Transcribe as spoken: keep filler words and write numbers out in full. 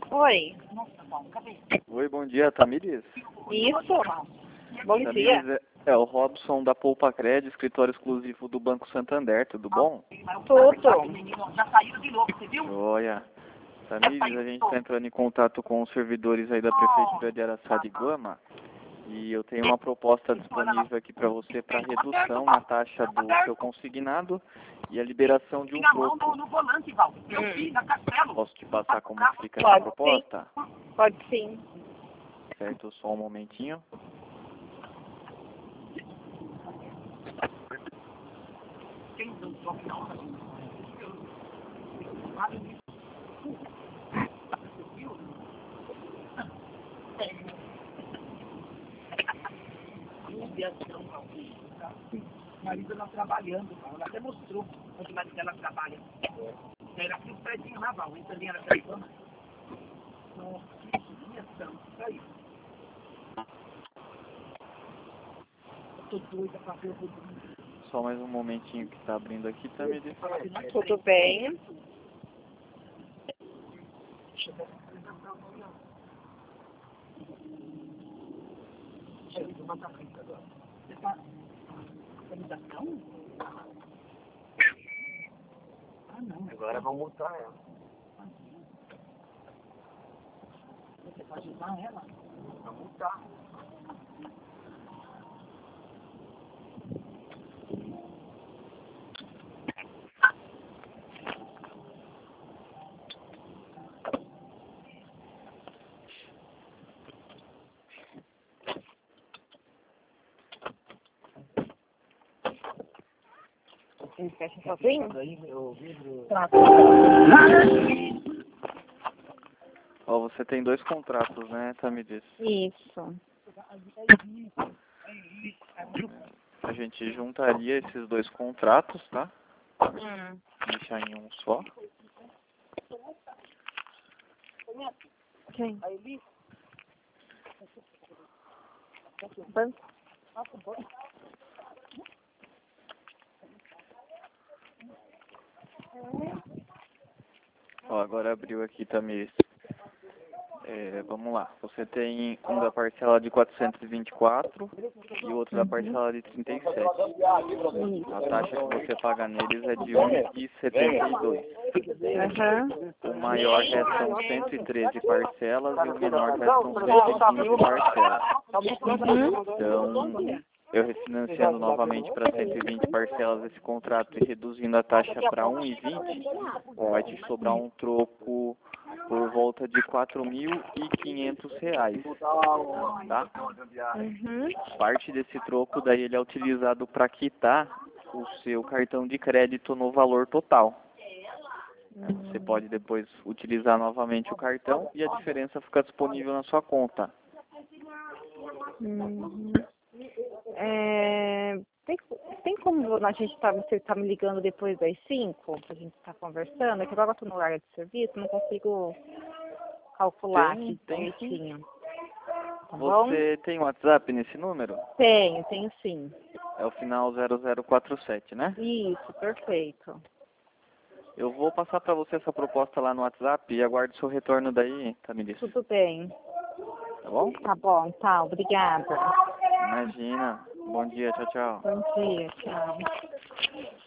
Oi. Oi, bom dia, Tamires. Isso. Bom Tamires, dia. é, é o Robson da Poupa Cred, escritório exclusivo do Banco Santander, tudo bom? Tudo. Joia. Tamires, a gente está entrando em contato com os servidores aí da Prefeitura de Araçá de Gama e eu tenho uma proposta disponível aqui para você para redução na taxa do seu consignado e a liberação de um troco. Hum. Posso te passar como fica essa Pode proposta? sim. Pode sim. Certo, só um momentinho. O marido ela trabalhando, ela até mostrou onde o marido dela trabalha. Era aqui o prédio naval, então ali era Caivana. Nossa, que direção, isso aí. Eu tô doida pra ver o Rodrigo. Só mais um momentinho que está abrindo aqui, Tamires. Tudo bem. Você tá... Organização? Ah, não. Agora vamos multar ela. Você pode usar ela? Vamos multar. Ele fecha sozinho? Tá. Ó, você tem dois contratos, né, Tamires? Isso. A gente juntaria esses dois contratos, tá? Hum. Deixar em um só. Quem? Banco. Ó, agora abriu aqui, Tamires. É, vamos lá. Você tem um da parcela de quatrocentos e vinte e quatro e o outro da parcela de trinta e sete. A taxa que você paga neles é de um vírgula setenta e dois. Aham. O maior restam cento e treze parcelas e o menor restam cento e quinze parcelas. Uhum. Então, eu refinanciando novamente para cento e vinte parcelas esse contrato e reduzindo a taxa para um vírgula vinte, vai te sobrar um troco por volta de quatro mil e quinhentos reais, tá? Uhum. Parte desse troco daí ele é utilizado para quitar o seu cartão de crédito no valor total. Você pode depois utilizar novamente o cartão e a diferença fica disponível na sua conta. Uhum. É, tem, tem como a gente tá, você tá me ligando depois das cinco, que a gente tá conversando? É que agora eu tô no horário de serviço, não consigo calcular Tem, aqui tem direitinho. Tá bom? Você tem WhatsApp nesse número? Tenho, tenho sim. É o final zero zero quatro sete, né? Isso, perfeito. Eu vou passar para você essa proposta lá no WhatsApp e aguardo seu retorno daí, Tamires. Tudo bem. Tá bom? Tá bom, tá, obrigada. Imagina. Bom dia, tchau, tchau. Bom dia, tchau.